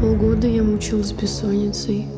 Полгода я мучилась бессонницей.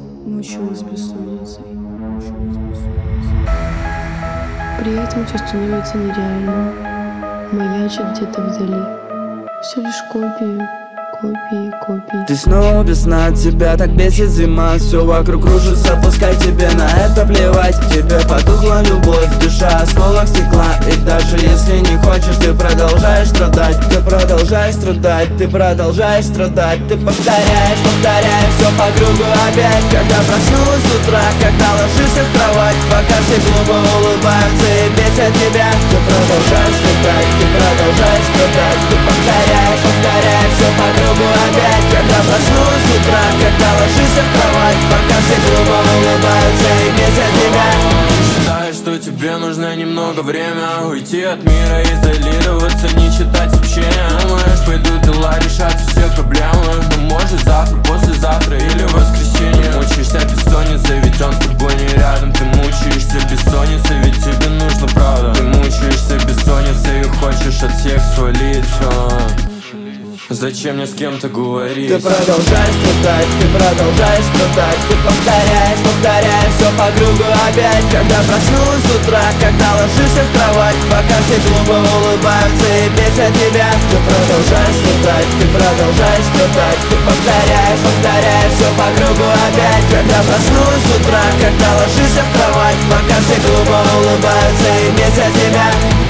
При этом все становится нереальным. Маячит где-то вдали. Все лишь копии. Ты снова без сна, тебя так бесит зима. Все вокруг кружится, пускай тебе на это плевать. Тебе потухла любовь, душа осколок стекла. И даже если не хочешь, ты продолжаешь страдать. Ты продолжаешь страдать, ты продолжаешь страдать. Ты повторяешь все по кругу опять. Когда проснулась с утра, когда ложишься в кровать, пока все глупо улыбаются и бесят тебя. Ты продолжаешь страдать, ты продолжаешь страдать. Ты повторяешь все по кругу опять. Когда проснулась с утра, когда ложишься в кровать, пока все глупо улыбаются и бесят тебя. Считаешь, что тебе нужно немного время уйти от мира, изолироваться, не читать сообщения. Думаешь, пойдут дела, решать все проблемы. Ну может завтра, послезавтра или в воскресенье. Ты мучаешься бессонницей, ведь он с тобой не рядом. Ты мучаешься бессонницей, ведь тебе нужно правда. Ты мучаешься бессонницей и хочешь от всех свалить. Зачем мне с кем-то говорить? Ты продолжаешь страдать, ты продолжаешь страдать. Ты повторяешь все по кругу опять. Когда проснулась с утра, когда ложишься в кровать, пока все глупо улыбаются и бесят тебя. Ты продолжаешь страдать, ты продолжаешь страдать. Ты повторяешь все по кругу опять. Когда проснулась с утра, когда ложишься в кровать, пока все глупо улыбаются и бесят тебя.